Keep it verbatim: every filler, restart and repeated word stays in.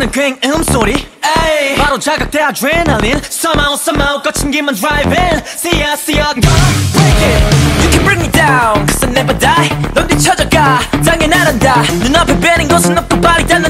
나는 괭 음소리 에이. 바로 자극돼 adrenaline Somehow somehow 거친 김은 driving See ya see ya gonna break it You can bring me down Cause I never die 넌 뒤쳐져가 당연히 안 한다 눈앞에 뵈는 것은 없고 발이 닿는